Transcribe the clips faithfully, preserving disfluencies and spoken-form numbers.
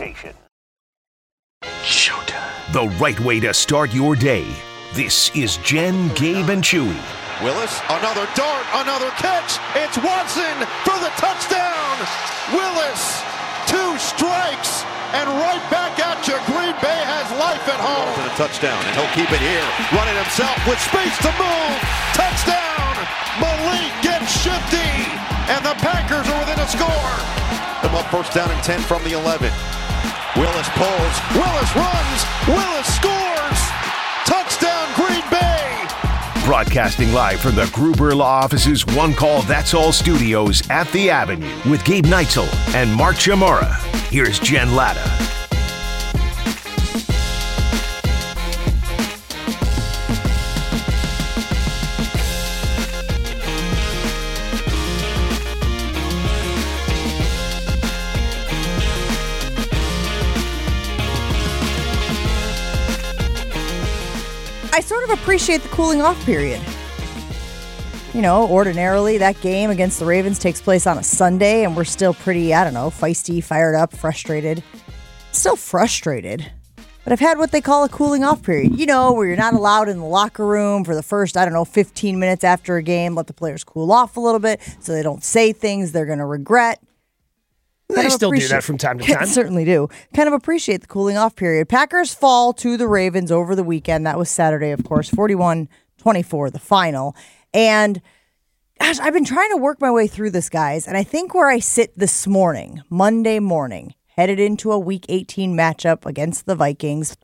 station. Showtime. The right way to start your day. This is Jen, Gabe, and Chewy. Willis, another dart, another catch. It's Watson for the touchdown. Willis, two strikes, and right back at you. Green Bay has life at home. For the touchdown, and he'll keep it here. Running himself with space to move. Touchdown. Malik gets shifty, and the Packers are within a score. Come up first down and ten from the eleven. Willis pulls. Willis runs. Willis scores. Touchdown, Green Bay. Broadcasting live from the Gruber Law Office's One Call That's All studios at the Avenue with Gabe Neitzel and Mark Chamora. Here's Jen Latta. I sort of appreciate the cooling off period. You know, ordinarily that game against the Ravens takes place on a Sunday and we're still pretty, I don't know, feisty, fired up, frustrated. Still frustrated. But I've had what they call a cooling off period. You know, where you're not allowed in the locker room for the first, I don't know, fifteen minutes after a game. Let the players cool off a little bit so they don't say things they're going to regret. They still do that from time to time. Certainly do. Kind of appreciate the cooling off period. Packers fall to the Ravens over the weekend. That was Saturday, of course, forty-one twenty-four, the final. And gosh, I've been trying to work my way through this, guys. And I think where I sit this morning, Monday morning, headed into a Week eighteen matchup against the Vikings,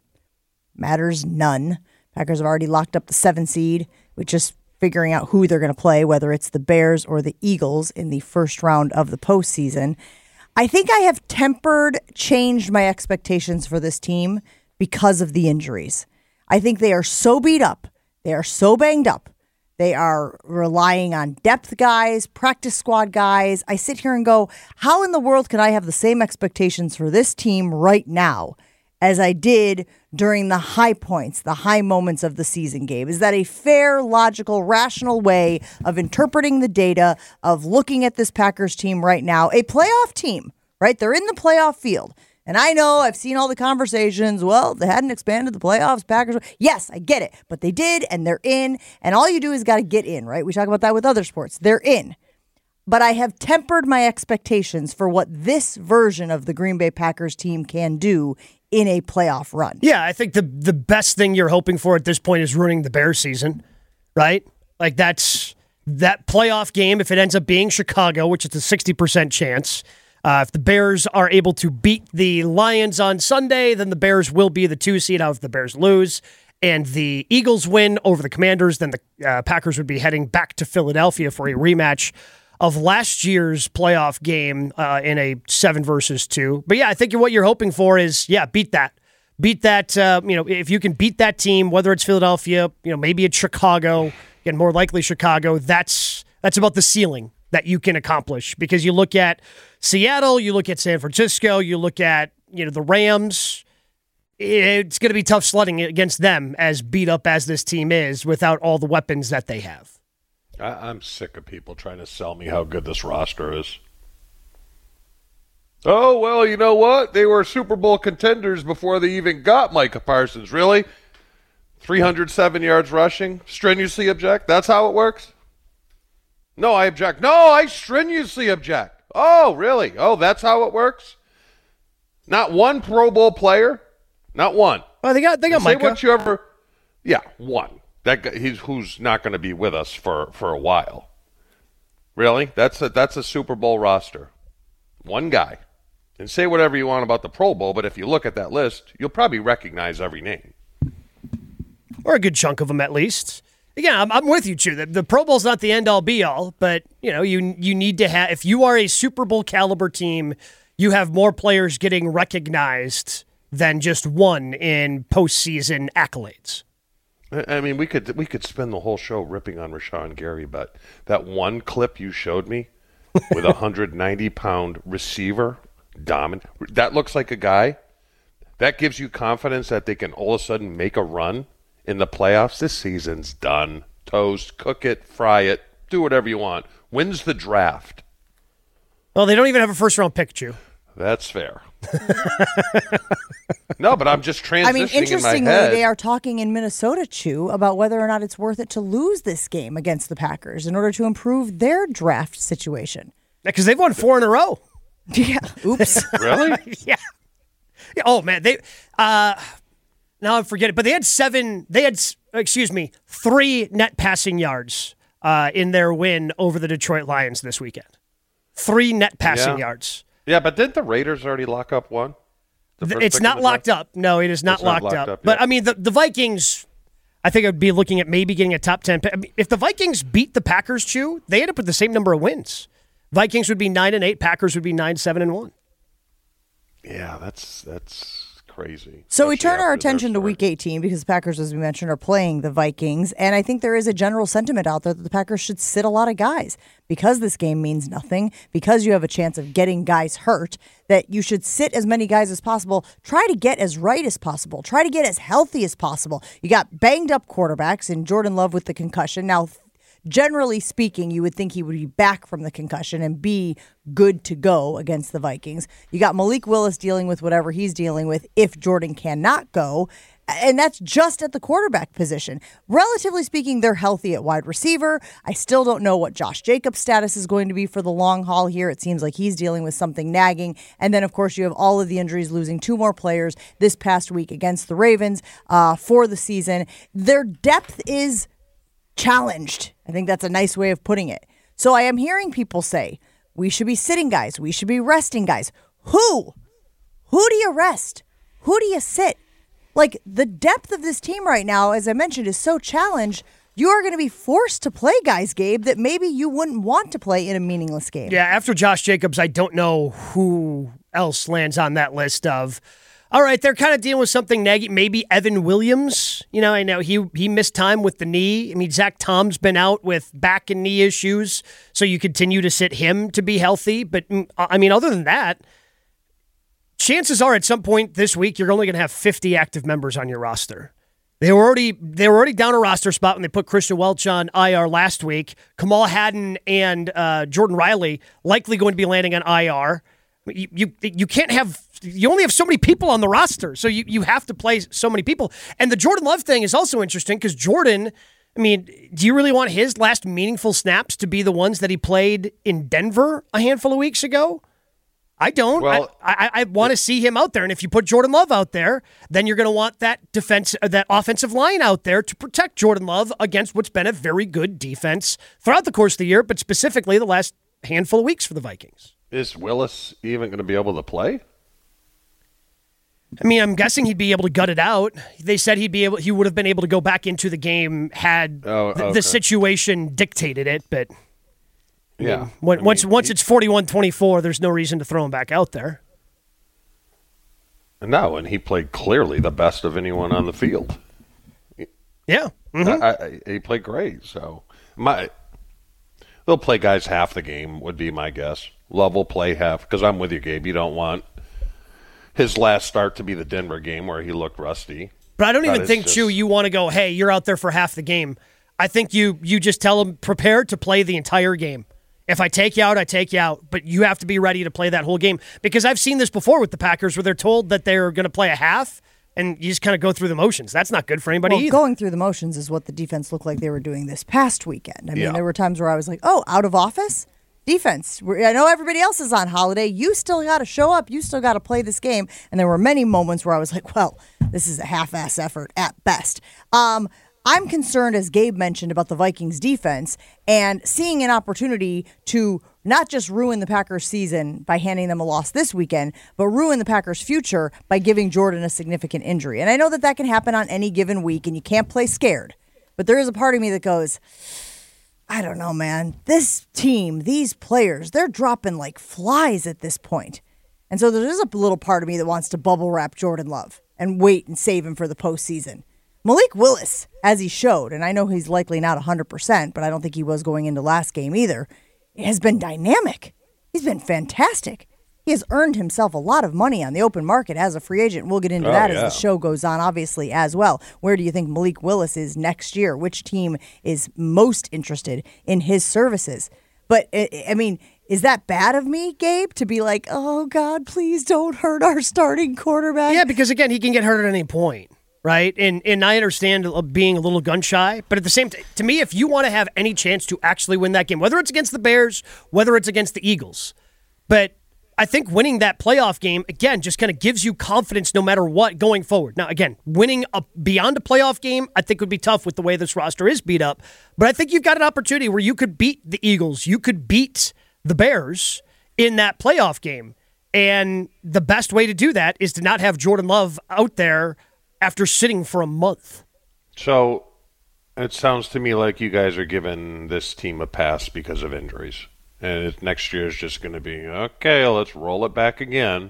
matters none. Packers have already locked up the seven seed, with just figuring out who they're going to play, whether it's the Bears or the Eagles in the first round of the postseason. I think I have tempered, changed my expectations for this team because of the injuries. I think they are so beat up. They are so banged up. They are relying on depth guys, practice squad guys. I sit here and go, how in the world can I have the same expectations for this team right now as I did during the high points, the high moments of the season, Gabe? Is that a fair, logical, rational way of interpreting the data, of looking at this Packers team right now? A playoff team, right? They're in the playoff field. And I know I've seen all the conversations. Well, they hadn't expanded the playoffs. Packers. Yes, I get it. But they did, and they're in. And all you do is got to get in, right? We talk about that with other sports. They're in. But I have tempered my expectations for what this version of the Green Bay Packers team can do in a playoff run. Yeah, I think the the best thing you're hoping for at this point is ruining the Bears season, right? Like that's that playoff game, if it ends up being Chicago, which is a sixty percent chance, uh, if the Bears are able to beat the Lions on Sunday, then the Bears will be the two seed. Now, if the Bears lose and the Eagles win over the Commanders, then the uh, Packers would be heading back to Philadelphia for a rematch of last year's playoff game uh, in a seven versus two. But yeah, I think what you're hoping for is, yeah, beat that. Beat that, uh, you know, if you can beat that team, whether it's Philadelphia, you know, maybe it's Chicago, again, more likely Chicago, that's that's about the ceiling that you can accomplish. Because you look at Seattle, you look at San Francisco, you look at, you know, the Rams, it's going to be tough sledding against them, as beat up as this team is, without all the weapons that they have. I, I'm sick of people trying to sell me how good this roster is. Oh, well, you know what? They were Super Bowl contenders before they even got Micah Parsons. Really? three hundred seven yards rushing? Strenuously object? That's how it works? No, I object. No, I strenuously object. Oh, really? Oh, that's how it works? Not one Pro Bowl player? Not one. Well, they got they got Say Micah. what you ever... Yeah, one. That guy, he's who's not going to be with us for, for a while. Really? That's a, that's a Super Bowl roster. One guy. And say whatever you want about the Pro Bowl, but if you look at that list, you'll probably recognize every name. Or a good chunk of them, at least. Again, I'm, I'm with you, Chew. The, the Pro Bowl's not the end-all, be-all, but you know, you you need to have... If you are a Super Bowl caliber team, you have more players getting recognized than just one in postseason accolades. I mean, we could we could spend the whole show ripping on Rashawn Gary, but that one clip you showed me with a one hundred ninety pound receiver, dominant, that looks like a guy that gives you confidence that they can all of a sudden make a run in the playoffs. This season's done. Toast, cook it, fry it, do whatever you want. Wins the draft. Well, they don't even have a first-round pick, Chew. That's fair. No, but I'm just transitioning I mean, interestingly, in my head. they are talking in Minnesota, Chew, about whether or not it's worth it to lose this game against the Packers in order to improve their draft situation. Because they've won four in a row. Yeah. Oops. Really? yeah. yeah. Oh, man. They uh, now I forget it, but they had seven, they had, excuse me, three net passing yards uh, in their win over the Detroit Lions this weekend. Three net passing Yeah. yards. Yeah, but didn't the Raiders already lock up one? The first It's pick not in the locked draft? up. No, it is not, It's not locked, locked up. up But, yet. I mean, the, the Vikings, I think I'd be looking at maybe getting a top ten pick. I mean, if the Vikings beat the Packers, Chew, they end up with the same number of wins. Vikings would be nine and eight. Packers would be nine, seven and one. Yeah, that's that's crazy. So we Especially turn our after their attention to start. Week eighteen because the Packers, as we mentioned, are playing the Vikings. And I think there is a general sentiment out there that the Packers should sit a lot of guys because this game means nothing, because you have a chance of getting guys hurt, that you should sit as many guys as possible. Try to get as right as possible. Try to get as healthy as possible. You got banged up quarterbacks and Jordan Love with the concussion. Now, generally speaking, you would think he would be back from the concussion and be good to go against the Vikings. You got Malik Willis dealing with whatever he's dealing with if Jordan cannot go. And that's just at the quarterback position. Relatively speaking, they're healthy at wide receiver. I still don't know what Josh Jacobs' status is going to be for the long haul here. It seems like he's dealing with something nagging. And then, of course, you have all of the injuries, losing two more players this past week against the Ravens uh, for the season. Their depth is challenged. I think that's a nice way of putting it. So I am hearing people say, we should be sitting guys. We should be resting guys. Who? Who do you rest? Who do you sit? Like, the depth of this team right now, as I mentioned, is so challenged. You are going to be forced to play guys, Gabe, that maybe you wouldn't want to play in a meaningless game. Yeah, after Josh Jacobs, I don't know who else lands on that list of, all right, they're kind of dealing with something negative. Maybe Evan Williams. You know, I know he he missed time with the knee. I mean, Zach Tom's been out with back and knee issues, so you continue to sit him to be healthy. But, I mean, other than that, chances are at some point this week you're only going to have fifty active members on your roster. They were already they were already down a roster spot when they put Christian Welch on I R last week. Kamal Haddon and uh, Jordan Riley likely going to be landing on I R. You, you you can't have you only have so many people on the roster, so you, you have to play so many people. And the Jordan Love thing is also interesting because Jordan, I mean, do you really want his last meaningful snaps to be the ones that he played in Denver a handful of weeks ago? I don't. Well, I, I, I want to see him out there. And if you put Jordan Love out there, then you're going to want that defense, uh, that offensive line out there to protect Jordan Love against what's been a very good defense throughout the course of the year, but specifically the last handful of weeks for the Vikings. Is Willis even going to be able to play? I mean, I'm guessing he'd be able to gut it out. They said he'd be able, he would have been able to go back into the game had Oh, the, okay. the situation dictated it. But Yeah. I mean, when, I mean, once once he- it's forty-one twenty-four, there's no reason to throw him back out there. No, and he played clearly the best of anyone on the field. Yeah. Mhm. I, I, he played great. So my they'll play guys half the game would be my guess. Love will play half because I'm with you, Gabe. You don't want his last start to be the Denver game where he looked rusty. But I don't But even it's think, just- Chew, you want to go, hey, you're out there for half the game. I think you you just tell them, prepare to play the entire game. If I take you out, I take you out. But you have to be ready to play that whole game. Because I've seen this before with the Packers where they're told that they're going to play a half, and you just kind of go through the motions. That's not good for anybody Well, either. going through the motions is what the defense looked like they were doing this past weekend. I mean, Yeah. there were times where I was like, oh, out of office? Defense. We're- I know everybody else is on holiday. You still got to show up. You still got to play this game. And there were many moments where I was like, well, this is a half-ass effort at best. Um, I'm concerned, as Gabe mentioned, about the Vikings defense and seeing an opportunity to not just ruin the Packers season by handing them a loss this weekend, but ruin the Packers future by giving Jordan a significant injury. And I know that that can happen on any given week and you can't play scared. But there is a part of me that goes, I don't know, man. This team, these players, they're dropping like flies at this point. And so there is a little part of me that wants to bubble wrap Jordan Love and wait and save him for the postseason. Malik Willis, as he showed, and I know he's likely not one hundred percent, but I don't think he was going into last game either, has been dynamic. He's been fantastic. He has earned himself a lot of money on the open market as a free agent. We'll get into Oh, that yeah. as the show goes on, obviously, as well. Where do you think Malik Willis is next year? Which team is most interested in his services? But, I I mean, is that bad of me, Gabe, to be like, oh, God, please don't hurt our starting quarterback? Yeah, because, again, he can get hurt at any point, right? And and I understand being a little gun-shy, but at the same time, to me, if you want to have any chance to actually win that game, whether it's against the Bears, whether it's against the Eagles, but I think winning that playoff game, again, just kind of gives you confidence no matter what going forward. Now, again, winning a, beyond a playoff game, I think would be tough with the way this roster is beat up, but I think you've got an opportunity where you could beat the Eagles, you could beat the Bears in that playoff game. And the best way to do that is to not have Jordan Love out there after sitting for a month. So it sounds to me like you guys are giving this team a pass because of injuries. And it, next year is just going to be, okay, let's roll it back again.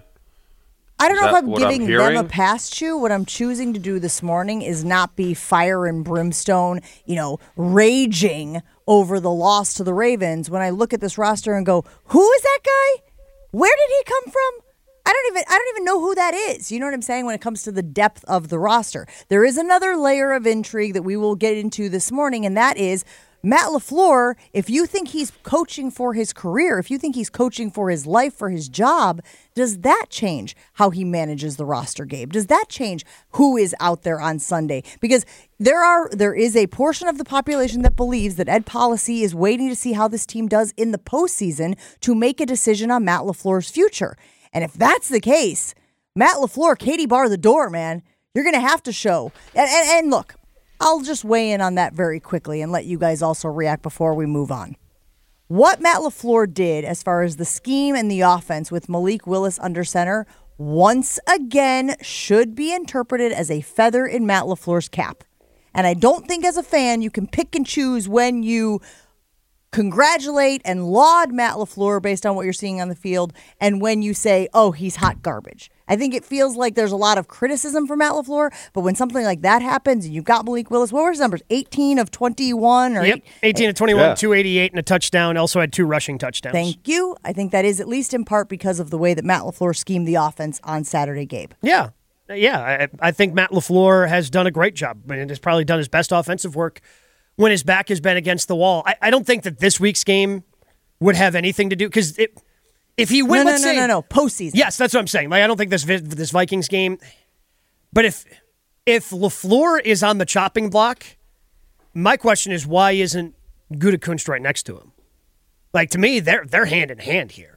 I don't Is know if that I'm what I'm giving them hearing? a pass, Chew. What I'm choosing to do this morning is not be fire and brimstone, you know, raging over the loss to the Ravens when I look at this roster and go, who is that guy? Where did he come from? I don't even I don't even know who that is. You know what I'm saying when it comes to the depth of the roster. There is another layer of intrigue that we will get into this morning, and that is Matt LaFleur. If you think he's coaching for his career, if you think he's coaching for his life, for his job, does that change how he manages the roster, Gabe? Does that change who is out there on Sunday? Because there are there is a portion of the population that believes that Ed Policy is waiting to see how this team does in the postseason to make a decision on Matt LaFleur's future. And if that's the case, Matt LaFleur, Katie bar the door, man. You're going to have to show. And, and, and look, I'll just weigh in on that very quickly and let you guys also react before we move on. What Matt LaFleur did as far as the scheme and the offense with Malik Willis under center, once again, should be interpreted as a feather in Matt LaFleur's cap. And I don't think as a fan you can pick and choose when you congratulate and laud Matt LaFleur based on what you're seeing on the field and when you say, oh, he's hot garbage. I think it feels like there's a lot of criticism for Matt LaFleur, but when something like that happens and you've got Malik Willis, what were his numbers? eighteen of twenty-one? Or Yep, eight, eighteen of twenty-one, Yeah. two eighty-eight and a touchdown. Also had two rushing touchdowns. Thank you. I think that is at least in part because of the way that Matt LaFleur schemed the offense on Saturday, Gabe. Yeah, yeah. I, I think Matt LaFleur has done a great job and has probably done his best offensive work when his back has been against the wall. I, I don't think that this week's game would have anything to do because if he wins, No, no, let's no, say, no, no, postseason. Yes, that's what I'm saying. Like I don't think this this Vikings game, but if if LaFleur is on the chopping block, my question is why isn't Gutekunst right next to him? Like to me, they're they're hand in hand here.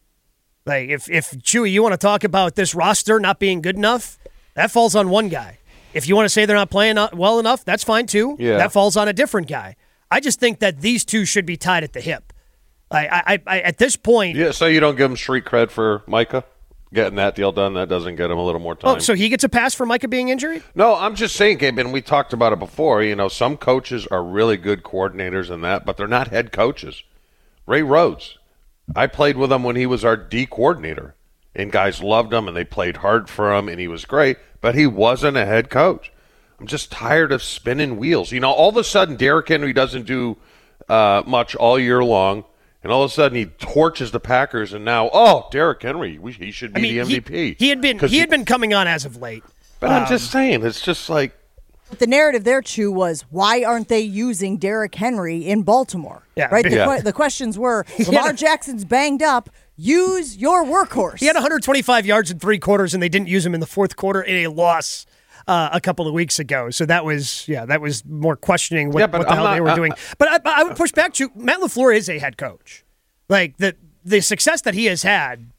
Like if if Chewy, you want to talk about this roster not being good enough, that falls on one guy. If you want to say they're not playing well enough, that's fine too. Yeah. That falls on a different guy. I just think that these two should be tied at the hip. I, I, I at this point. Yeah, so you don't give him street cred for Micah getting that deal done? That doesn't get him a little more time. Oh, so he gets a pass for Micah being injured? No, I'm just saying, Gabe, and we talked about it before. You know, some coaches are really good coordinators and that, but they're not head coaches. Ray Rhodes, I played with him when he was our D coordinator, and guys loved him, and they played hard for him, and he was great, but he wasn't a head coach. I'm just tired of spinning wheels. You know, all of a sudden, Derrick Henry doesn't do uh, much all year long, and all of a sudden he torches the Packers, and now, oh, Derrick Henry, we, he should be I mean, the M V P. He, he had been he, he had been coming on as of late. But um, I'm just saying, it's just like, But the narrative there, Chew, was why aren't they using Derrick Henry in Baltimore? Yeah, right. The, yeah. que- the questions were Lamar Jackson's banged up. Use your workhorse. He had one hundred twenty-five yards in three quarters, and they didn't use him in the fourth quarter in a loss uh, a couple of weeks ago. So that was, yeah, that was more questioning what, Yeah, but what the I'm hell not- they were I- doing. But I, but I would push back to Matt LaFleur is a head coach. Like the the success that he has had.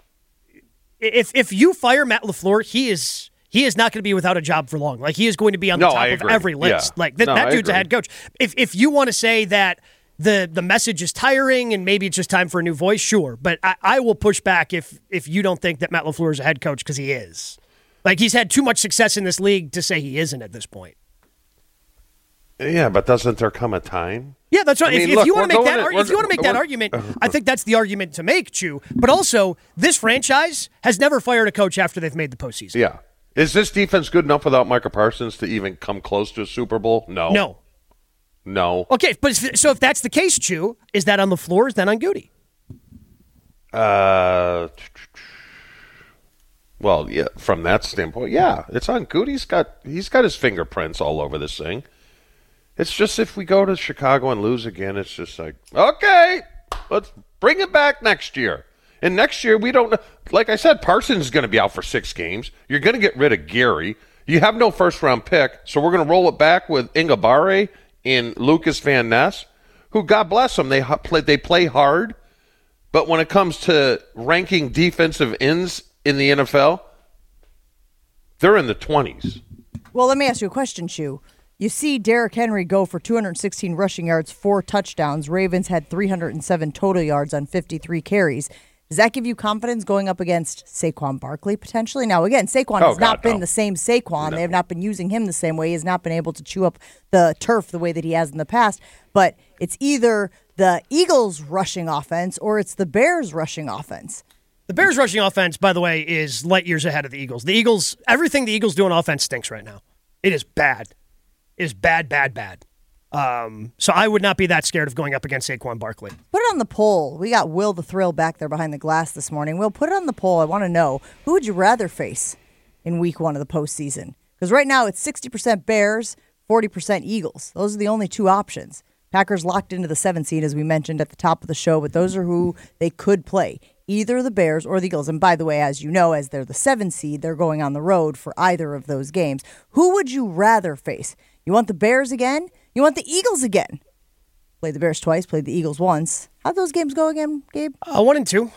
If if you fire Matt LaFleur, he is he is not going to be without a job for long. Like he is going to be on the No, top I of agree. every list. Yeah. Like th- No, that I dude's a agree. head coach. If if you want to say that. The the message is tiring and maybe it's just time for a new voice, sure. But I, I will push back if if you don't think that Matt LaFleur is a head coach because he is. Like he's had too much success in this league to say he isn't at this point. yeah, but doesn't there come a time? Yeah, that's right. I mean, if, if look, you want to we're make that going ar- in- if you want to make that we're- argument, I think that's the argument to make, Chew. But also, this franchise has never fired a coach after they've made the postseason. Yeah. Is this defense good enough without Micah Parsons to even come close to a Super Bowl? No. No. No. Okay, but if, so if that's the case, Chew, is that on the floor? Is that on Goody? Uh, well, yeah. From that standpoint, yeah, it's on Good. He's got he's got his fingerprints all over this thing. It's just if we go to Chicago and lose again, it's just like, okay, Let's bring it back next year. And next year, we don't know. Like I said, Parsons is going to be out for six games. You're going to get rid of Gary. You have no first-round pick, so we're going to roll it back with Ingabare and Lucas Van Ness, who, God bless them, they play, they play hard. But when it comes to ranking defensive ends in the N F L, they're in the twenties. Well, let me ask you a question, Shu. You see Derrick Henry go for two hundred sixteen rushing yards, four touchdowns. Ravens had three hundred seven total yards on fifty-three carries. Does that give you confidence going up against Saquon Barkley potentially? Now, again, Saquon oh, has God, not been no. the same Saquon. No. They have not been using him the same way. He has not been able to chew up the turf the way that he has in the past. But it's either the Eagles' rushing offense or it's the Bears' rushing offense. The Bears' rushing offense, by the way, is light years ahead of the Eagles. The Eagles, everything the Eagles do on offense stinks right now. It is bad. It is bad, bad, bad. Um, so I would not be that scared of going up against Saquon Barkley. Put it on the poll. We got Will the Thrill back there behind the glass this morning. Will, put it on the poll. I want to know, who would you rather face in week one of the postseason? Because right now it's sixty percent Bears, forty percent Eagles. Those are the only two options. Packers locked into the seventh seed, as we mentioned at the top of the show, but those are who they could play, either the Bears or the Eagles. And by the way, as you know, as they're the seventh seed, they're going on the road for either of those games. Who would you rather face? You want the Bears again? You want the Eagles again? Played the Bears twice, played the Eagles once. How'd those games go again, Gabe? Uh, one and two.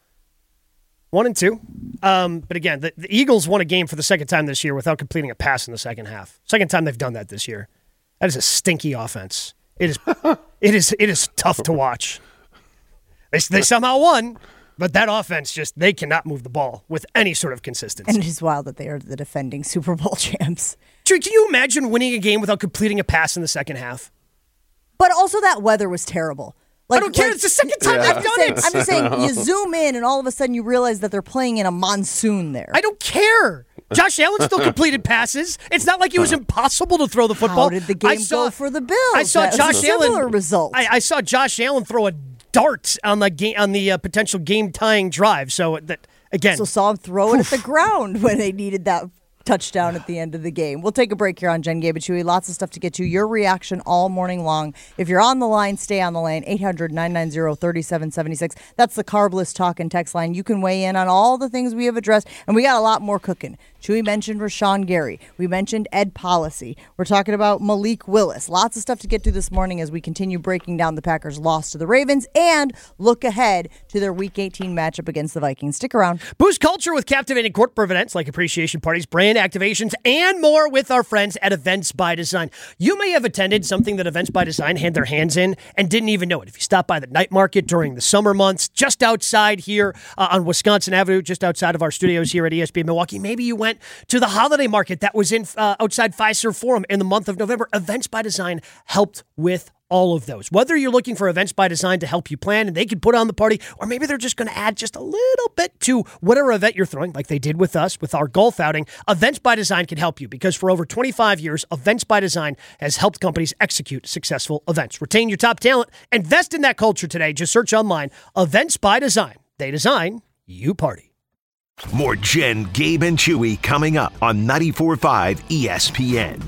One and two. Um, but again, the, the Eagles won a game for the second time this year without completing a pass in the second half. Second time they've done that this year. That is a stinky offense. It is it is it is tough to watch. They they somehow won, but that offense just, they cannot move the ball with any sort of consistency. And it is wild that they are the defending Super Bowl champs. Can you imagine winning a game without completing a pass in the second half? But also that weather was terrible. Like, I don't care. Like, it's the second time Yeah. they've done saying, it. I'm just saying, you zoom in and all of a sudden you realize that they're playing in a monsoon there. I don't care. Josh Allen still completed passes. It's not like it was impossible to throw the football. How did the game I saw, go for the Bills? I saw That was Josh a similar Allen. result. I, I saw Josh Allen throw a dart on the game on the uh, potential game tying drive. So that again, So saw him throw it at the ground when they needed that touchdown at the end of the game. We'll take a break here on Jen, Gabe, and Chewy. Lots of stuff to get to. Your reaction all morning long. If you're on the line, stay on the line. eight hundred, nine nine zero, three seven seven six. That's the Carbless Talk and Text line. You can weigh in on all the things we have addressed, and we got a lot more cooking. Chewy mentioned Rashawn Gary. We mentioned Ed Policy. We're talking about Malik Willis. Lots of stuff to get to this morning as we continue breaking down the Packers' loss to the Ravens and look ahead to their Week eighteen matchup against the Vikings. Stick around. boost culture with captivating corporate events like appreciation parties, brand activations, and more with our friends at Events by Design. You may have attended something that Events by Design had their hands in and didn't even know it. If you stop by the night market during the summer months, just outside here uh, on Wisconsin Avenue, just outside of our studios here at E S P N Milwaukee, maybe you went to the holiday market that was in uh, outside Fiserv Forum in the month of November. Events by Design helped with all of those. Whether you're looking for Events by Design to help you plan and they can put on the party, or maybe they're just going to add just a little bit to whatever event you're throwing, like they did with us with our golf outing, Events by Design can help you because for over twenty-five years, Events by Design has helped companies execute successful events. Retain your top talent. Invest in that culture today. Just search online, Events by Design. They design, you party. More Jen, Gabe, and Chewy coming up on ninety-four point five E S P N.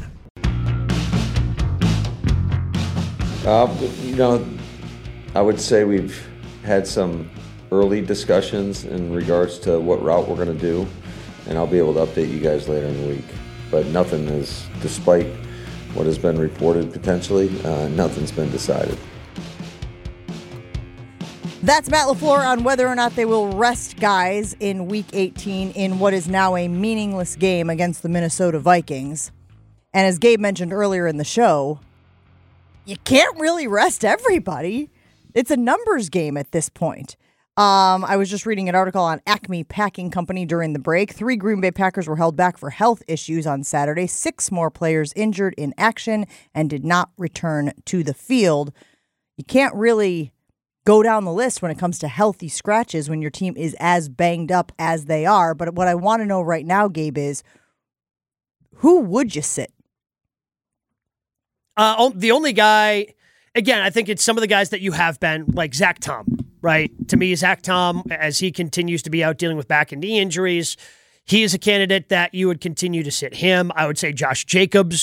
Uh, you know, I would say we've had some early discussions in regards to what route we're going to do, and I'll be able to update you guys later in the week. But nothing is, despite what has been reported potentially, uh, nothing's been decided. That's Matt LaFleur on whether or not they will rest guys in Week eighteen in what is now a meaningless game against the Minnesota Vikings. And as Gabe mentioned earlier in the show, you can't really rest everybody. It's a numbers game at this point. Um, I was just reading an article on Acme Packing Company during the break. Three Green Bay Packers were held back for health issues on Saturday. Six more players injured in action and did not return to the field. You can't really go down the list when it comes to healthy scratches when your team is as banged up as they are. But what I want to know right now, Gabe, is who would you sit? Uh, the only guy, again, I think it's some of the guys that you have been, like Zach Tom, right? To me, Zach Tom, as he continues to be out dealing with back and knee injuries, he is a candidate that you would continue to sit him. I would say Josh Jacobs.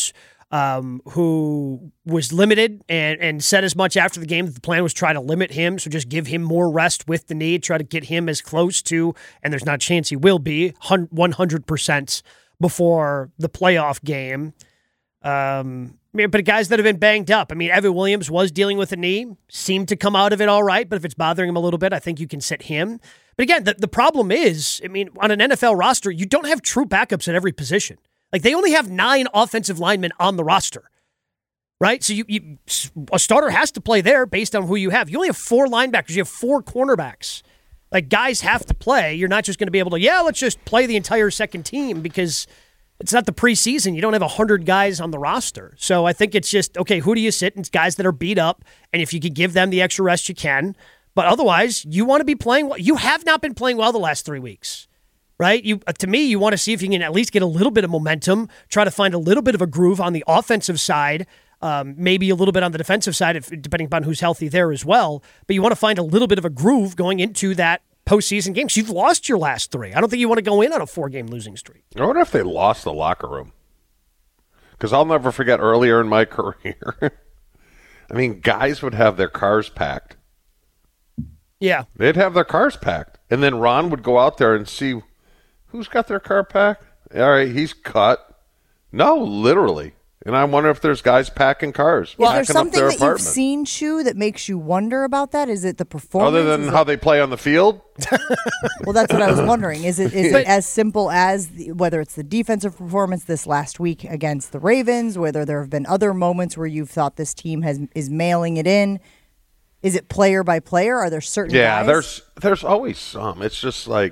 um, who was limited and, and said as much after the game that the plan was try to limit him, so just give him more rest with the knee, try to get him as close to, and there's not a chance he will be, one hundred percent before the playoff game. Um, but guys that have been banged up, I mean, Evan Williams was dealing with a knee, seemed to come out of it all right, but if it's bothering him a little bit, I think you can sit him. But again, the, the problem is, I mean, on an N F L roster, you don't have true backups at every position. Like, they only have nine offensive linemen on the roster, right? So you, you a starter has to play there based on who you have. You only have four linebackers. You have four cornerbacks. Like, guys have to play. You're not just going to be able to, yeah, let's just play the entire second team because it's not the preseason. You don't have one hundred guys on the roster. So I think it's just, okay, who do you sit? And it's guys that are beat up. And if you could give them the extra rest, you can. But otherwise, you want to be playing well. You have not been playing well the last three weeks, right? You, to me, you want to see if you can at least get a little bit of momentum, try to find a little bit of a groove on the offensive side, um, maybe a little bit on the defensive side, if, depending upon who's healthy there as well. But you want to find a little bit of a groove going into that postseason games. You've lost your last three. I don't think you want to go in on a four-game losing streak. I wonder if they lost the locker room. Because I'll never forget earlier in my career, I mean, guys would have their cars packed. Yeah. They'd have their cars packed. And then Ron would go out there and see who's got their car packed. All right, he's cut. No, literally. And I wonder if there's guys packing cars. Well, packing there's something up their that apartment. you've seen, Shu, that makes you wonder about that. Is it the performance? Other than is how it... they play on the field? Well, that's what I was wondering. Is it is it as simple as the, whether it's the defensive performance this last week against the Ravens, whether there have been other moments where you've thought this team has is mailing it in? Is it player by player? Are there certain Yeah, guys? there's there's always some. It's just like,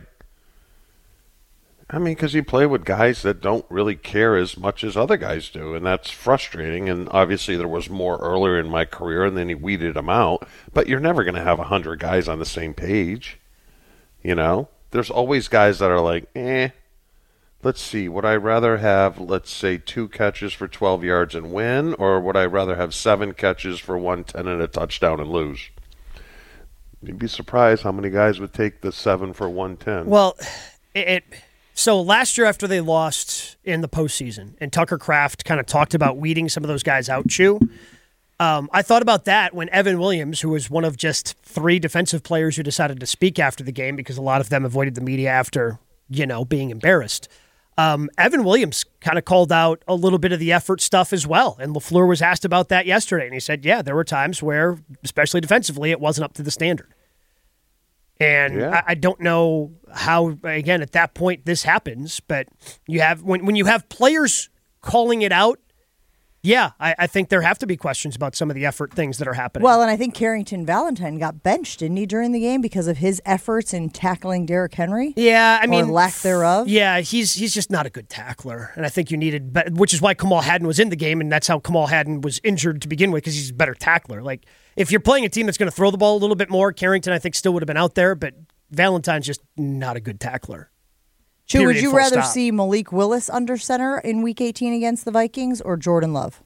I mean, because you play with guys that don't really care as much as other guys do, and that's frustrating. And obviously there was more earlier in my career, and then he weeded them out. But you're never going to have one hundred guys on the same page, you know? There's always guys that are like, eh, let's see, would I rather have, let's say, two catches for twelve yards and win, or would I rather have seven catches for one ten and a touchdown and lose? You'd be surprised how many guys would take the seven for one ten. Well, it... it So last year after they lost in the postseason, and Tucker Kraft kind of talked about weeding some of those guys out, Chew, um, I thought about that when Evan Williams, who was one of just three defensive players who decided to speak after the game because a lot of them avoided the media after, you know, being embarrassed. Um, Evan Williams kind of called out a little bit of the effort stuff as well, and LaFleur was asked about that yesterday, and he said, yeah, there were times where, especially defensively, it wasn't up to the standard. And yeah. I, I don't know how, again, at that point this happens, but you have when, when you have players calling it out, yeah, I, I think there have to be questions about some of the effort things that are happening. Well, and I think Carrington Valentine got benched, didn't he, during the game because of his efforts in tackling Derrick Henry? Yeah, I or mean, lack thereof. Yeah, he's he's just not a good tackler, and I think you needed, be- which is why Kamal Hadden was in the game, and that's how Kamal Hadden was injured to begin with because he's a better tackler. Like, if you're playing a team that's going to throw the ball a little bit more, Carrington I think still would have been out there, but Valentine's just not a good tackler. Chew, would Period, you full rather stop. see Malik Willis under center in Week eighteen against the Vikings or Jordan Love?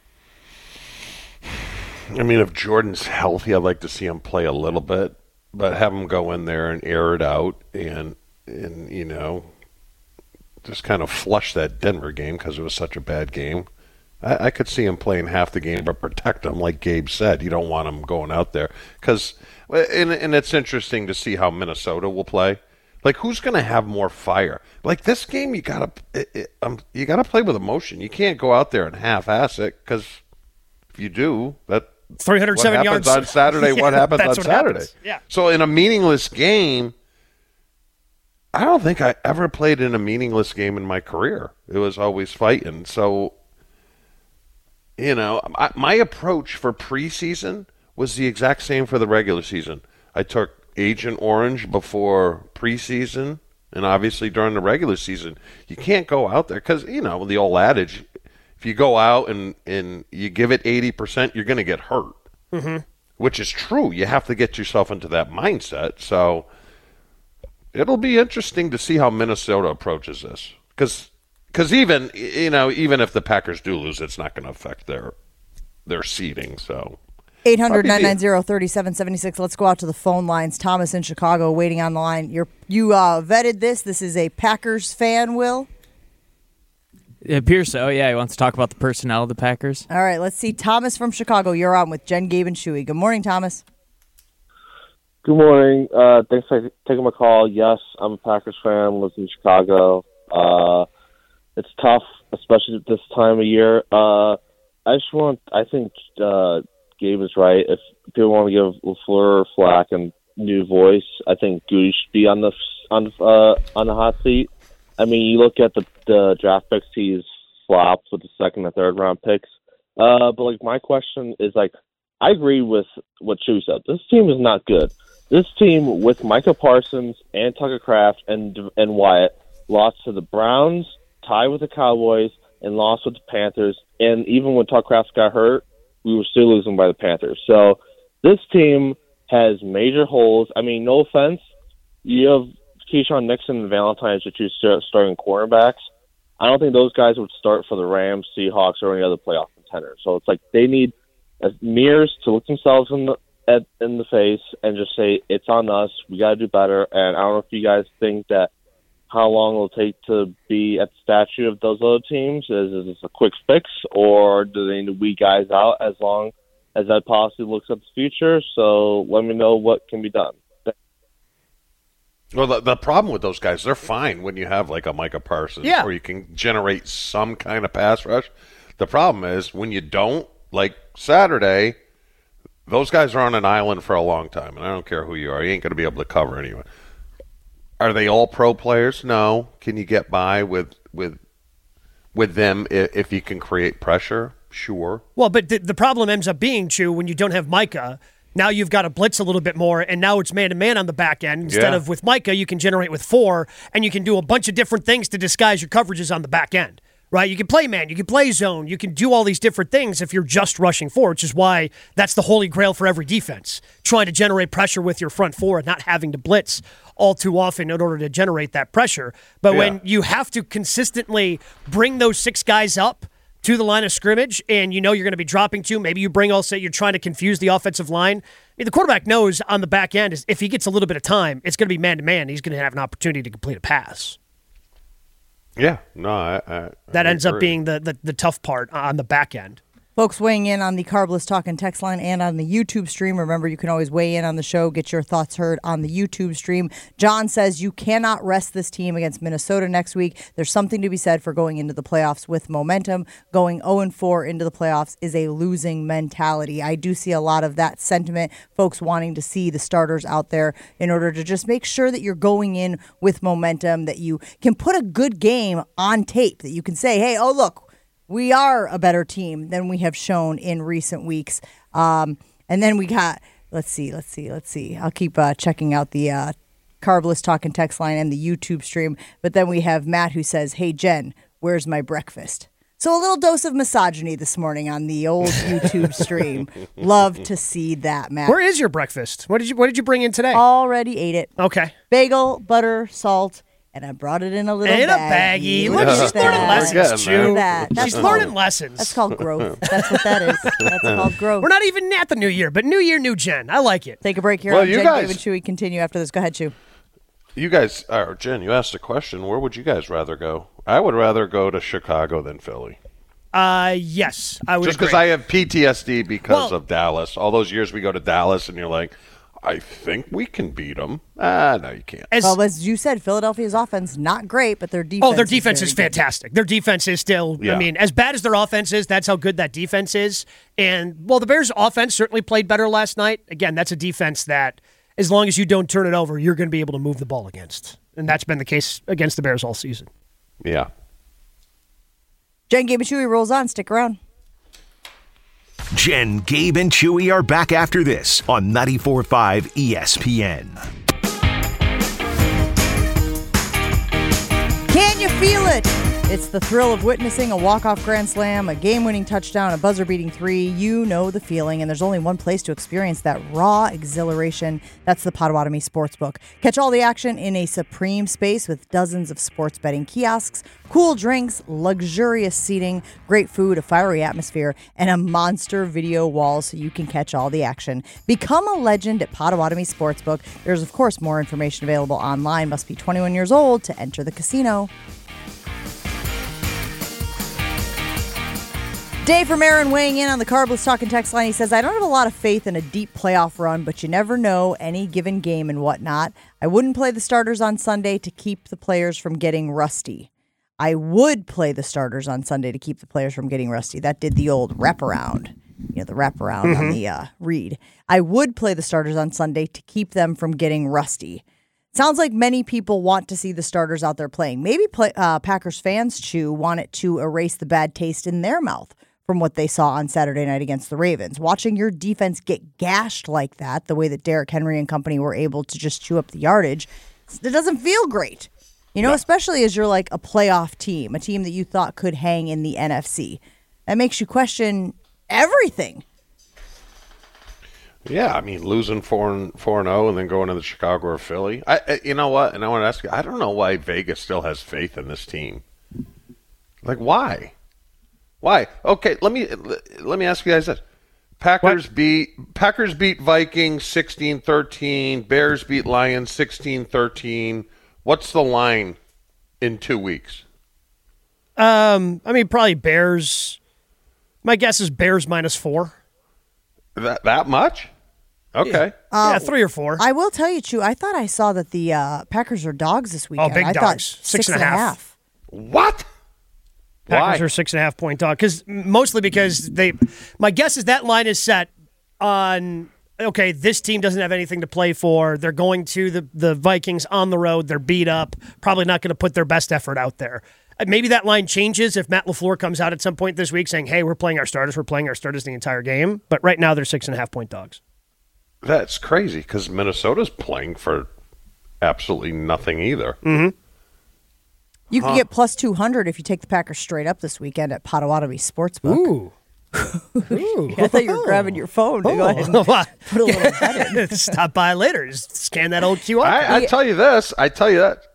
I mean, if Jordan's healthy, I'd like to see him play a little bit, but have him go in there and air it out and, and you know, just kind of flush that Denver game because it was such a bad game. I, I could see him playing half the game, but protect him, like Gabe said. You don't want him going out there. Because, and, and it's interesting to see how Minnesota will play. Like, who's going to have more fire? Like, this game, you got to um, you got to play with emotion. You can't go out there and half-ass it because if you do, that three hundred seven what happens yards on Saturday, yeah, what happens on that's what Saturday? happens. Yeah. So in a meaningless game, I don't think I ever played in a meaningless game in my career. It was always fighting. So, you know, I, my approach for preseason was the exact same for the regular season. I took Agent Orange before preseason, and obviously during the regular season. You can't go out there because, you know, the old adage, if you go out and, and you give it eighty percent, you're going to get hurt, mm-hmm. which is true. You have to get yourself into that mindset. So it'll be interesting to see how Minnesota approaches this because because even, you know, even if the Packers do lose, it's not going to affect their their seeding. So eight hundred, nine nine zero, three seven seven six. Let's go out to the phone lines. Thomas in Chicago waiting on the line. You're, you uh, vetted this. This is a Packers fan, Will? It appears so, yeah. He wants to talk about the personnel of the Packers. All right, let's see. Thomas from Chicago, you're on with Jen, Gabe, and Chewy. Good morning, Thomas. Good morning. Uh, thanks for taking my call. Yes, I'm a Packers fan, lives in Chicago. Uh, it's tough, especially at this time of year. Uh, I just want, I think uh, Gabe is right. If people want to give LaFleur flack and new voice, I think Goody should be on the on uh, on the hot seat. I mean, you look at the, the draft picks he's flopped with the second and third round picks. Uh, but, like, my question is, like, I agree with what Chewy said. This team is not good. This team with Micah Parsons and Tucker Kraft and and Wyatt lost to the Browns, tied with the Cowboys, and lost with the Panthers. And even when Tucker Kraft got hurt, we were still losing by the Panthers. So this team has major holes. I mean, no offense. You have Keyshawn Nixon and Valentine as your two starting cornerbacks. I don't think those guys would start for the Rams, Seahawks, or any other playoff contender. So it's like they need mirrors to look themselves in the at, in the face and just say, it's on us. We got to do better. And I don't know if you guys think that how long it'll take to be at the statue of those other teams. Is, is this a quick fix, or do they need to weed guys out as long as that policy looks at the future? So let me know what can be done. Well, the, the problem with those guys, they're fine when you have like a Micah Parsons, Yeah. or you can generate some kind of pass rush. The problem is when you don't, like Saturday, those guys are on an island for a long time, and I don't care who you are. You ain't going to be able to cover anyone. Are they all pro players? No. Can you get by with with with them if, if you can create pressure? Sure. Well, but the, the problem ends up being, Chew, when you don't have Micah, now you've got to blitz a little bit more, and now it's man-to-man on the back end. Instead Yeah. of with Micah, you can generate with four, and you can do a bunch of different things to disguise your coverages on the back end, right? You can play man, you can play zone, you can do all these different things if you're just rushing four, which is why that's the holy grail for every defense, trying to generate pressure with your front four and not having to blitz all too often in order to generate that pressure. But Yeah. when you have to consistently bring those six guys up to the line of scrimmage, and you know you're going to be dropping two. Maybe you bring also, you're trying to confuse the offensive line. I mean, the quarterback knows on the back end is if he gets a little bit of time, it's going to be man-to-man. He's going to have an opportunity to complete a pass. Yeah. No, I, I That I ends up agree. being the, the, the tough part on the back end. Folks weighing in on the Carbless Talk and text line and on the YouTube stream. Remember, you can always weigh in on the show, get your thoughts heard on the YouTube stream. John says you cannot rest this team against Minnesota next week. There's something to be said for going into the playoffs with momentum. Going oh and four into the playoffs is a losing mentality. I do see a lot of that sentiment, folks wanting to see the starters out there in order to just make sure that you're going in with momentum, that you can put a good game on tape, that you can say, hey, oh, look, we are a better team than we have shown in recent weeks. Um, and then we got, let's see, let's see, let's see. I'll keep uh, checking out the uh, Carbless Talk and text line and the YouTube stream. But then we have Matt who says, hey, Jen, where's my breakfast? So a little dose of misogyny this morning on the old YouTube stream. Love to see that, Matt. Where is your breakfast? What did you What did you bring in today? Already ate it. Okay. Bagel, butter, salt. And I brought it in a little In a baggie. baggie. Look, at she's that. learning lessons, Look Chew. at that. She's That's learning called- lessons. That's called growth. That's what that is. That's called growth. We're not even at the new year, but new year, new Jen. I like it. Take a break here Well, on you Jen, guys- Dave, and Chewy. Continue after this. Go ahead, Chew. You guys, or Jen, you asked a question. Where would you guys rather go? I would rather go to Chicago than Philly. Uh, yes, I would Just agree. because I have P T S D because Well- of Dallas. All those years we go to Dallas and you're like, I think we can beat them. Ah, no, you can't. As- Well, as you said, Philadelphia's offense not great, but their defense. Oh, their defense is, is very good. fantastic. Their defense is still, Yeah. I mean, as bad as their offense is, that's how good that defense is. And, well, the Bears' offense certainly played better last night. Again, that's a defense that, as long as you don't turn it over, you're going to be able to move the ball against. And that's been the case against the Bears all season. Yeah. Jen, Gabe, and Chewy rolls on. Stick around. Jen, Gabe, and Chewy are back after this on ninety-four point five E S P N. Can you feel it? It's the thrill of witnessing a walk-off grand slam, a game-winning touchdown, a buzzer-beating three. You know the feeling, and there's only one place to experience that raw exhilaration. That's the Potawatomi Sportsbook. Catch all the action in a supreme space with dozens of sports betting kiosks, cool drinks, luxurious seating, great food, a fiery atmosphere, and a monster video wall so you can catch all the action. Become a legend at Potawatomi Sportsbook. There's, of course, more information available online. Must be twenty-one years old to enter the casino. Dave from Aaron weighing in on the Carbless Talking text line. He says, I don't have a lot of faith in a deep playoff run, but you never know any given game and whatnot. I wouldn't play the starters on Sunday to keep the players from getting rusty. I would play the starters on Sunday to keep the players from getting rusty. That did the old wraparound, you know, the wraparound mm-hmm. on the uh, read. I would play the starters on Sunday to keep them from getting rusty. Sounds like many people want to see the starters out there playing. Maybe play, uh, Packers fans, too, want it to erase the bad taste in their mouth from what they saw on Saturday night against the Ravens. Watching your defense get gashed like that, the way that Derrick Henry and company were able to just chew up the yardage, it doesn't feel great. You know, no. especially as you're like a playoff team, a team that you thought could hang in the N F C. That makes you question everything. Yeah, I mean, losing four and four and zero, and then going to the Chicago or Philly. I, I, you know what? And I want to ask you, I don't know why Vegas still has faith in this team. Like, why? Why? Okay, let me let me ask you guys this: Packers what? beat Packers beat Vikings sixteen thirteen. Bears beat Lions sixteen thirteen. What's the line in two weeks? Um, I mean, probably Bears. My guess is Bears minus four. That that much? Okay. Uh, yeah, three or four. I will tell you, Chu, I thought I saw that the uh, Packers are dogs this weekend. Oh, big I dogs. Thought six, six and a half. half. What? Packers Why? are six and a half point dog. Because mostly because they. My guess is that line is set on. Okay, this team doesn't have anything to play for. They're going to the the Vikings on the road. They're beat up. Probably not going to put their best effort out there. Maybe that line changes if Matt LaFleur comes out at some point this week saying, hey, we're playing our starters. We're playing our starters the entire game. But right now they're six and a half point dogs. That's crazy because Minnesota's playing for absolutely nothing either. Mm-hmm. You huh. can get plus two hundred if you take the Packers straight up this weekend at Potawatomi Sportsbook. Ooh. Ooh. I thought you were grabbing your phone to oh. go ahead and put a little bet in. Stop by later. Just scan that old Q R. I, I tell you this. I tell you that.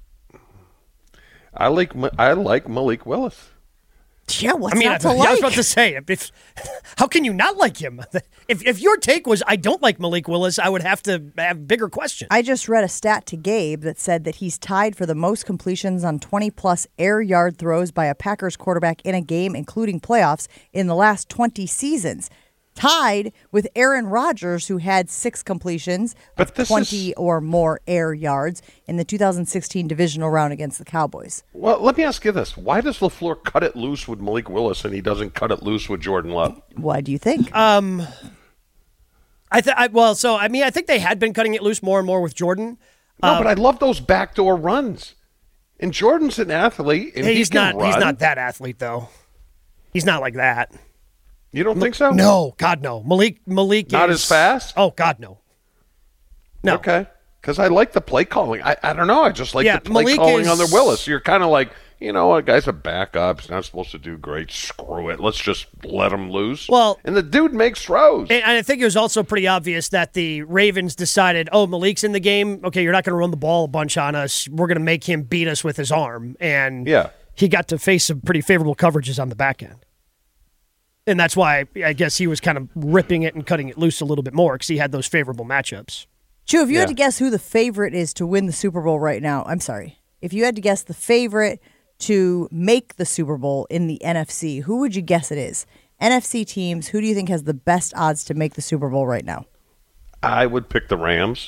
I like I like Malik Willis. Yeah, what's I mean, not to I, like? I was about to say, if, how can you not like him? If if your take was I don't like Malik Willis, I would have to have bigger questions. I just read a stat to Gabe that said that he's tied for the most completions on twenty-plus air yard throws by a Packers quarterback in a game, including playoffs, in the last twenty seasons. Tied with Aaron Rodgers, who had six completions of twenty is... or more air yards in the two thousand sixteen divisional round against the Cowboys. Well, let me ask you this. Why does LaFleur cut it loose with Malik Willis and he doesn't cut it loose with Jordan Love? Why do you think? Um, I, th- I Well, so, I mean, I think they had been cutting it loose more and more with Jordan. No, um, but I love those backdoor runs. And Jordan's an athlete, and he's he can not. run. He's not that athlete, though. He's not like that. You don't think so? No, God, no. Malik, Malik Not is, as fast? Oh, God, no. No. Okay. Because I like the play calling. I, I don't know. I just like yeah, the play Malik calling is, on the Willis. You're kind of like, you know, a guy's a backup. He's not supposed to do great. Screw it. Let's just let him loose. Well, and the dude makes throws. And I think it was also pretty obvious that the Ravens decided, oh, Malik's in the game. Okay, you're not going to run the ball a bunch on us. We're going to make him beat us with his arm. And yeah. he got to face some pretty favorable coverages on the back end. And that's why I guess he was kind of ripping it and cutting it loose a little bit more because he had those favorable matchups. Chu, if you yeah. had to guess who the favorite is to win the Super Bowl right now, I'm sorry. If you had to guess the favorite to make the Super Bowl in the N F C, who would you guess it is? N F C teams, who do you think has the best odds to make the Super Bowl right now? I would pick the Rams.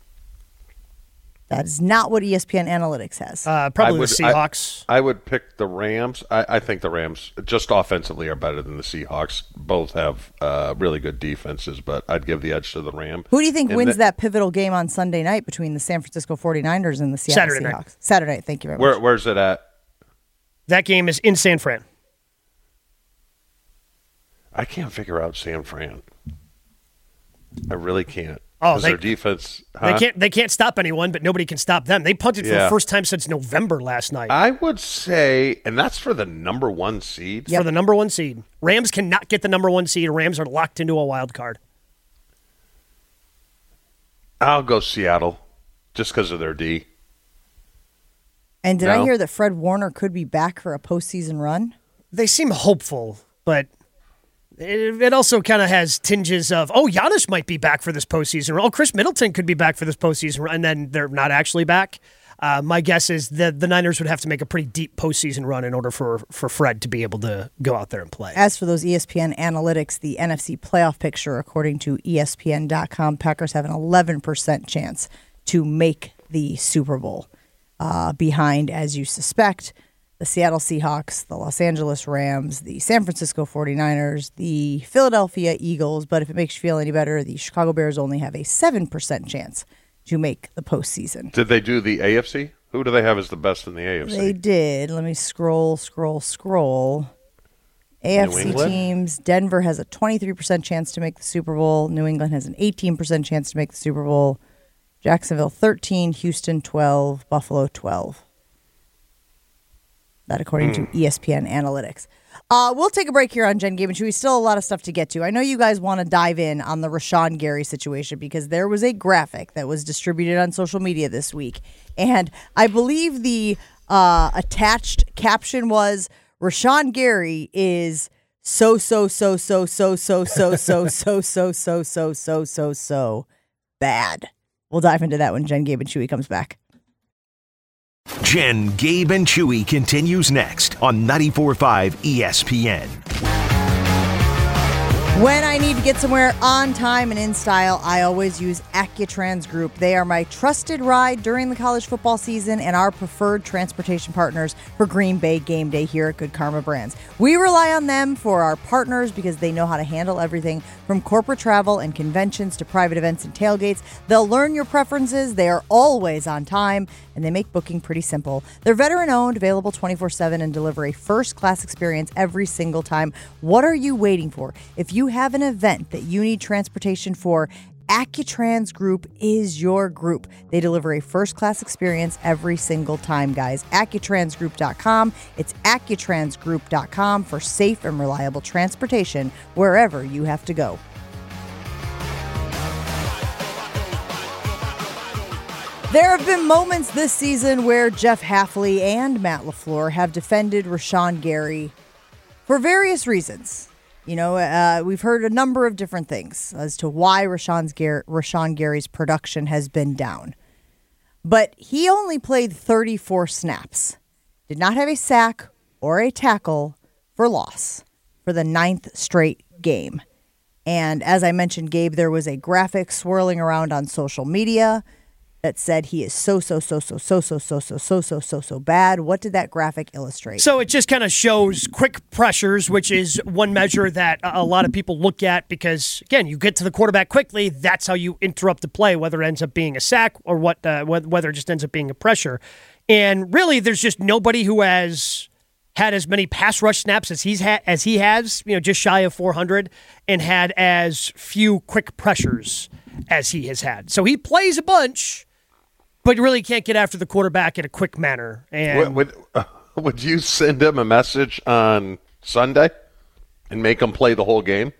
That is not what E S P N Analytics has. Uh, probably would, the Seahawks. I, I would pick the Rams. I, I think the Rams, just offensively, are better than the Seahawks. Both have uh, really good defenses, but I'd give the edge to the Rams. Who do you think and wins the, that pivotal game on Sunday night between the San Francisco forty-niners and the Seattle Saturday Seahawks? night. Saturday night. Thank you very where, much. Where's it at? That game is in San Fran. I can't figure out San Fran. I really can't. Oh, they, their defense. They huh? can't. They can't stop anyone, but nobody can stop them. They punted for Yeah. the first time since November last night. I would say, and that's for the number one seed. For the number one seed, Rams cannot get the number one seed. Rams are locked into a wild card. I'll go Seattle, just because of their D. And did No. I hear that Fred Warner could be back for a postseason run? They seem hopeful, but it, it also kind of has tinges of, oh, Giannis might be back for this postseason run. Oh, Chris Middleton could be back for this postseason run, and then they're not actually back. Uh, my guess is that the Niners would have to make a pretty deep postseason run in order for, for Fred to be able to go out there and play. As for those E S P N analytics, the N F C playoff picture, according to E S P N dot com, Packers have an eleven percent chance to make the Super Bowl. Uh, behind, as you suspect, the Seattle Seahawks, the Los Angeles Rams, the San Francisco forty-niners, the Philadelphia Eagles. But if it makes you feel any better, the Chicago Bears only have a seven percent chance to make the postseason. Did they do the A F C? Who do they have as the best in the A F C? They did. Let me scroll, scroll, scroll. A F C teams, Denver has a twenty-three percent chance to make the Super Bowl. New England has an eighteen percent chance to make the Super Bowl. Jacksonville thirteen, Houston twelve, Buffalo twelve. That according mm. to E S P N Analytics. Uh, we'll take a break here on Jen, Gabe, and Chewy. Still a lot of stuff to get to. I know you guys want to dive in on the Rashawn Gary situation because there was a graphic that was distributed on social media this week. And I believe the uh, attached caption was, Rashawn Gary is so, so, so, so, so, so, so, so, so, so, so, so, so, so, so bad. We'll dive into that when Jen, Gabe, and Chewy comes back. Jen, Gabe, and Chewy continues next on ninety-four point five E S P N. When I need to get somewhere on time and in style, I always use Accutrans Group. They are my trusted ride during the college football season and our preferred transportation partners for Green Bay game day here at Good Karma Brands. We rely on them for our partners because they know how to handle everything from corporate travel and conventions to private events and tailgates. They'll learn your preferences. They are always on time, and they make booking pretty simple. They're veteran-owned, available twenty-four seven, and deliver a first-class experience every single time. What are you waiting for? If you have an event that you need transportation for, Accutrans Group is your group. They deliver a first-class experience every single time, guys. Accutrans Group dot com. It's Accutrans Group dot com for safe and reliable transportation wherever you have to go. There have been moments this season where Jeff Hafley and Matt LaFleur have defended Rashawn Gary for various reasons. You know, uh, we've heard a number of different things as to why Rashawn's Gar- Rashawn Gary's production has been down. But he only played thirty-four snaps, did not have a sack or a tackle for loss for the ninth straight game. And as I mentioned, Gabe, there was a graphic swirling around on social media that said he is so, so, so, so, so, so, so, so, so, so, so, so bad. What did that graphic illustrate? So it just kind of shows quick pressures, which is one measure that a lot of people look at because, again, you get to the quarterback quickly. That's how you interrupt the play, whether it ends up being a sack or what, uh, whether it just ends up being a pressure. And really, there's just nobody who has had as many pass rush snaps as he's had as he has, you know, just shy of four hundred, and had as few quick pressures as he has had. So he plays a bunch, but you really can't get after the quarterback in a quick manner. And would, would, uh, would you send him a message on Sunday and make him play the whole game?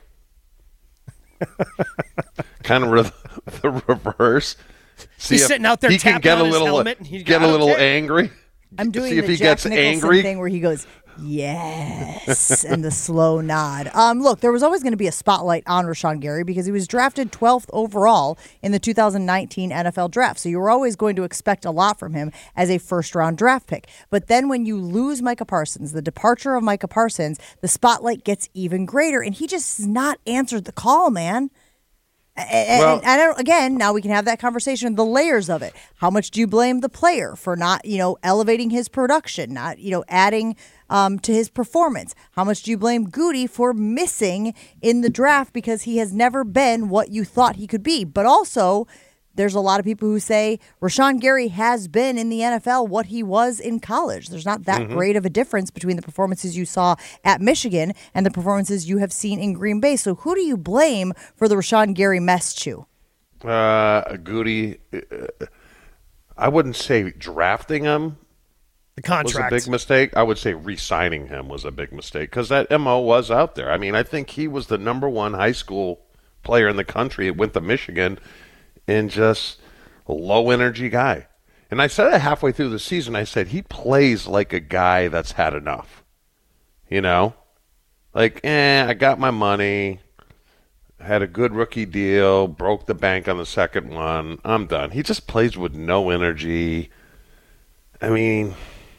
kind of re- the reverse. See He's sitting out there he tapping can get on a his little, helmet. And he get a little angry. I'm doing See if the he Jack gets Nicholson angry. thing where he goes, yes, and the slow nod. Um, look, there was always going to be a spotlight on Rashawn Gary because he was drafted twelfth overall in the two thousand nineteen N F L draft. So you were always going to expect a lot from him as a first-round draft pick. But then when you lose Micah Parsons, the departure of Micah Parsons, the spotlight gets even greater, and he just has not answered the call, man. And, well, and I don't, again, now we can have that conversation, the layers of it. How much do you blame the player for not, you know, elevating his production, not, you know, adding um, to his performance? How much do you blame Goody for missing in the draft because he has never been what you thought he could be? But also, there's a lot of people who say Rashawn Gary has been in the N F L what he was in college. There's not that mm-hmm. great of a difference between the performances you saw at Michigan and the performances you have seen in Green Bay. So who do you blame for the Rashawn Gary mess, Chew? Uh, Goody, uh, I wouldn't say drafting him the contract was a big mistake. I would say re-signing him was a big mistake because that M O was out there. I mean, I think he was the number one high school player in the country. It went to Michigan. And just a low-energy guy. And I said it halfway through the season. I said, he plays like a guy that's had enough. You know? Like, eh, I got my money. Had a good rookie deal. Broke the bank on the second one. I'm done. He just plays with no energy. I mean,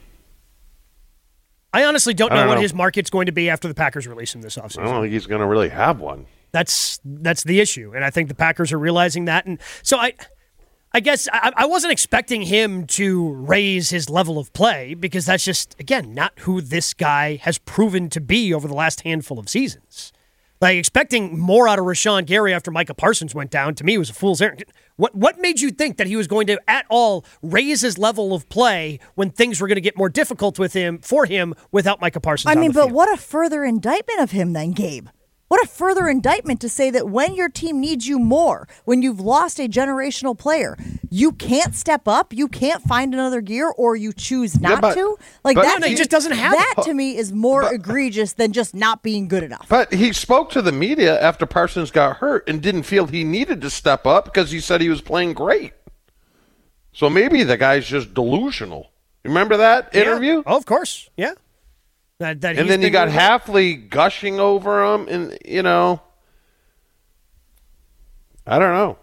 I honestly don't I know don't what know. his market's going to be after the Packers release him this I offseason. don't think he's going to really have one. That's that's the issue, and I think the Packers are realizing that. And so I, I guess I, I wasn't expecting him to raise his level of play because that's just again not who this guy has proven to be over the last handful of seasons. Like expecting more out of Rashawn Gary after Micah Parsons went down to me was a fool's errand. What what made you think that he was going to at all raise his level of play when things were going to get more difficult with him for him without Micah Parsons? I on mean, the but field? what a further indictment of him then, Gabe. What a further indictment to say that when your team needs you more, when you've lost a generational player, you can't step up, you can't find another gear, or you choose not Yeah, but- to. Like but- that, No, no, he just doesn't have that it. to me is more egregious than just not being good enough. But he spoke to the media after Parsons got hurt and didn't feel he needed to step up because he said he was playing great. So maybe the guy's just delusional. Remember that Yeah. interview? Oh, of course, yeah. That, that And he's then you been got doing that. Halfley gushing over him, and you know, I don't know.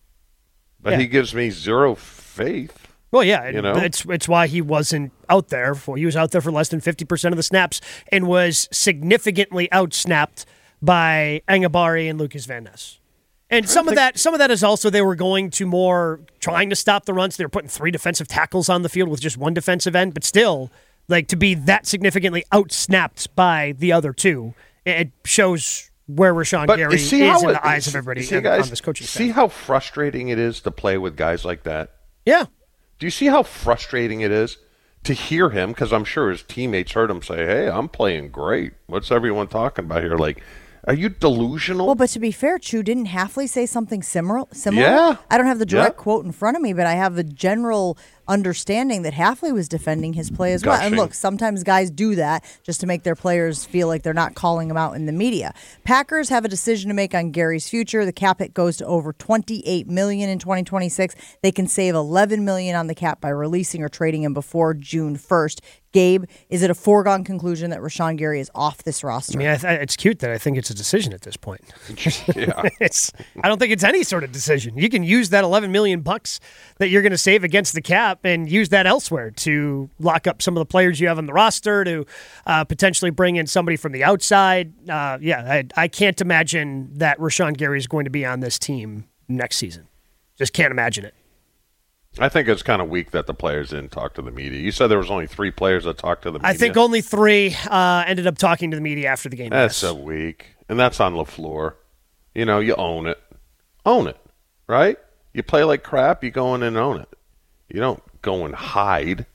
But Yeah. he gives me zero faith. Well, yeah, You know? it's it's why he wasn't out there for. He was out there for less than fifty percent of the snaps and was significantly outsnapped by Angabari and Lucas Van Ness. And some of that, some of that is also they were going to more trying to stop the runs. They were putting three defensive tackles on the field with just one defensive end, but still, like to be that significantly outsnapped by the other two, it shows where Rashawn But Gary is see in how the it- eyes of everybody see, and guys, on this coaching See staff. how frustrating it is to play with guys like that? Yeah. Do you see how frustrating it is to hear him? Because I'm sure his teammates heard him say, hey, I'm playing great. What's everyone talking about here? Like, are you delusional? Well, but to be fair, Chu, didn't Halfley say something similar? Similar? Yeah. I don't have the direct Yeah. quote in front of me, but I have a general understanding that Halfley was defending his play as well. And Gushing. look, sometimes guys do that just to make their players feel like they're not calling them out in the media. Packers have a decision to make on Gary's future. The cap hit goes to over twenty-eight million dollars in twenty twenty-six. They can save eleven million dollars on the cap by releasing or trading him before June first. Gabe, is it a foregone conclusion that Rashawn Gary is off this roster? I mean, I th- it's cute that I think it's a decision at this point. yeah. It's. I don't think it's any sort of decision. You can use that eleven million bucks that you're going to save against the cap and use that elsewhere to lock up some of the players you have on the roster to uh, potentially bring in somebody from the outside. Uh, yeah, I, I can't imagine that Rashawn Gary is going to be on this team next season. Just can't imagine it. I think it's kind of weak that the players didn't talk to the media. You said there was only three players that talked to the media. I think only three uh, ended up talking to the media after the game. That's yes. so weak. And that's on LaFleur. You know, you own it. Own it, right? You play like crap, you go in and own it. You don't go and hide.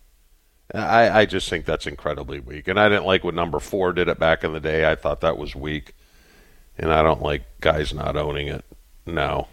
I, I just think that's incredibly weak. And I didn't like what number four did it back in the day. I thought that was weak. And I don't like guys not owning it. No.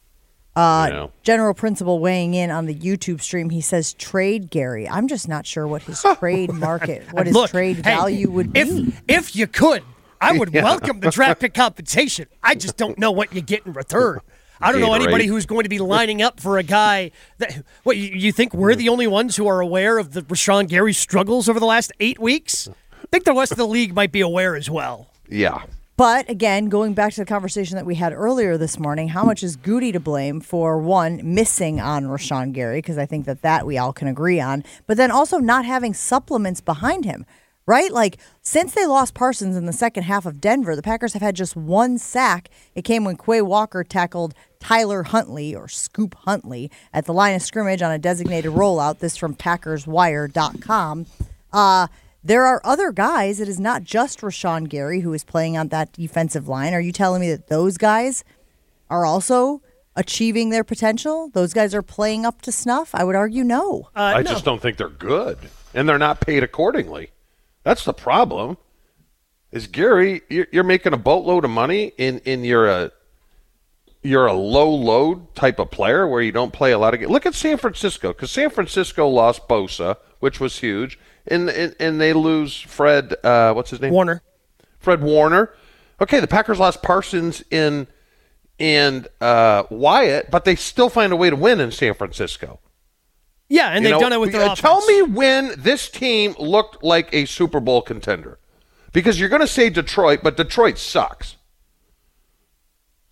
Uh, You know. General Principal weighing in on the YouTube stream. He says trade Gary. I'm just not sure what his trade market, what his Look, trade hey, value would be. if, If you could, I would welcome the draft pick compensation. I just don't know what you get in return. I don't know Gatorade. anybody who's going to be lining up for a guy that. What you, you think we're the only ones who are aware of the Rashawn Gary struggles over the last eight weeks? I think the rest of the league might be aware as well. Yeah. But again, going back to the conversation that we had earlier this morning, how much is Goody to blame for, one, missing on Rashawn Gary, because I think that that we all can agree on, but then also not having supplements behind him, right? Like, since they lost Parsons in the second half of Denver, the Packers have had just one sack. It came when Quay Walker tackled Tyler Huntley, or Scoop Huntley, at the line of scrimmage on a designated rollout. This from Packers Wire dot com. Uh, There are other guys. It is not just Rashawn Gary who is playing on that defensive line. Are you telling me that those guys are also achieving their potential? Those guys are playing up to snuff? I would argue no. Uh, I no. just don't think they're good. And they're not paid accordingly. That's the problem. Is Gary, you're, you're making a boatload of money and, and you're a you're a low load type of player where you don't play a lot of games. Look at San Francisco, because San Francisco lost Bosa, which was huge, and and, and they lose Fred, uh, what's his name? Warner. Fred Warner. Okay, the Packers lost Parsons in and uh, Wyatt, but they still find a way to win in San Francisco. Yeah, and You they've know, done it with their uh, offense. Tell me when this team looked like a Super Bowl contender. Because you're going to say Detroit, but Detroit sucks.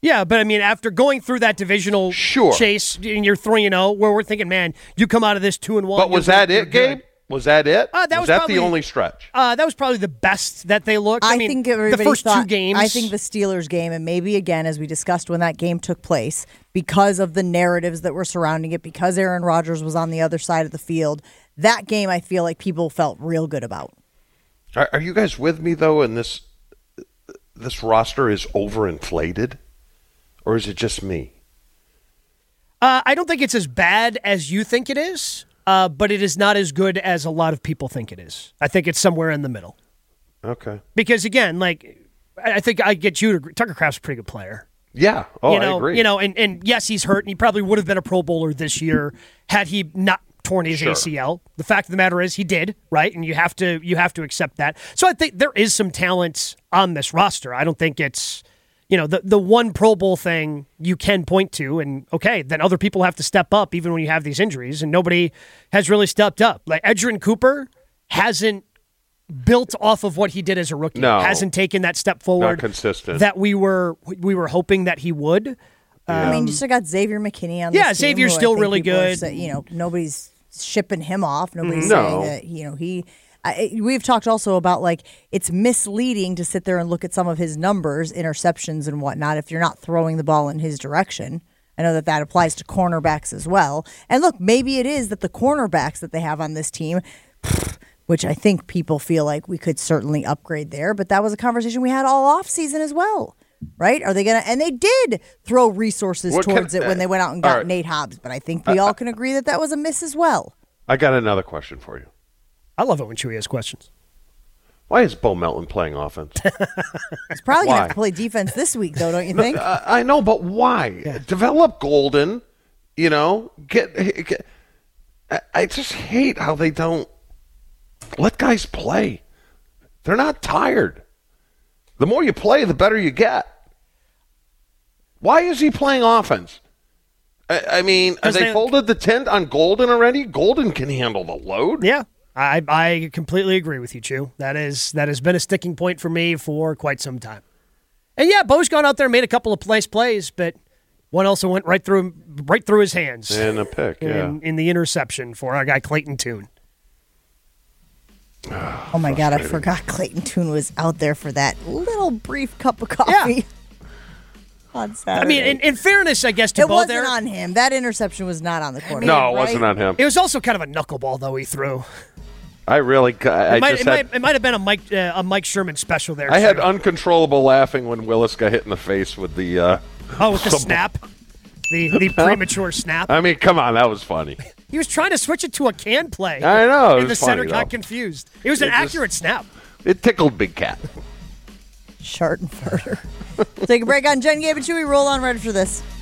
Yeah, but I mean, after going through that divisional Sure. chase, and you're three and zero, where we're thinking, man, you come out of this two and one. But was you're- that you're it, good. Gabe? Was that it? Uh, that was that probably- the only stretch? Uh, that was probably the best that they looked. I, I mean, think the everybody first thought, two games. I think the Steelers game, and maybe again, as we discussed when that game took place, because of the narratives that were surrounding it, because Aaron Rodgers was on the other side of the field, that game I feel like people felt real good about. Are, are you guys with me though? In this, this roster is overinflated, or is it just me? Uh, I don't think it's as bad as you think it is, uh, but it is not as good as a lot of people think it is. I think it's somewhere in the middle. Okay. Because again, like I I think I get you to agree. Tucker Kraft's a pretty good player. Yeah. Oh, you know, I agree. You know, and, and yes, he's hurt, and he probably would have been a Pro Bowler this year had he not torn his Sure. A C L. The fact of the matter is, he did, right? And you have to you have to accept that. So I think there is some talent on this roster. I don't think it's, you know, the the one Pro Bowl thing you can point to, and okay, then other people have to step up even when you have these injuries, and nobody has really stepped up. Like Edgerrin Cooper hasn't built off of what he did as a rookie. No. Hasn't taken that step forward Not consistent. that we were we were hoping that he would. I mean, Um, you still got Xavier McKinney on Yeah, this team, Xavier's who I still think really people are good. say- you know, nobody's shipping him off. Nobody's No. saying that, you know, he. I, we've talked also about, like, it's misleading to sit there and look at some of his numbers, interceptions and whatnot, if you're not throwing the ball in his direction. I know that that applies to cornerbacks as well. And look, maybe it is that the cornerbacks that they have on this team, which I think people feel like we could certainly upgrade there, but that was a conversation we had all offseason as well. Right? Are they going to? And they did throw resources What can- towards it when they went out and got all right. Nate Hobbs. But I think we all can agree that that was a miss as well. I got another question for you. I love it when Chewy has questions. Why is Bo Melton playing offense? He's probably going to Why? have to play defense this week, though, don't you think? I, I know, but why? Develop Golden. You know, get. get I, I just hate how they don't let guys play. They're not tired. The more you play, the better you get. Why is he playing offense? I, I mean, have 'Cause they, they- folded the tent on Golden already? Golden can handle the load. Yeah, I I completely agree with you, Chew. That is that has been a sticking point for me for quite some time. And yeah, Bo's gone out there and made a couple of nice plays, but one also went right through him, right through his hands. And a pick, in, yeah. in the interception for our guy Clayton Tune. Oh, my God. I forgot Clayton Tune was out there for that little brief cup of coffee on Saturday. I mean, in, in fairness, I guess to it Bo wasn't there, on him. That interception was not on the quarterback. No, it right? wasn't on him. it was also kind of a knuckleball though he threw. I really, I, It might, just it, had, might, it might have been a Mike uh, a Mike Sherman special there. I had Chew. uncontrollable laughing when Willis got hit in the face with the. Uh, oh with the the- snap, the the premature snap. I mean, come on, that was funny. He was trying to switch it to a can play. I know, it And the was center funny, got though. confused. It was an It just- accurate snap. It tickled Big Cat. Shartenfurter. Take a break on Jen, Gabe, and Chewy. Roll on right after this.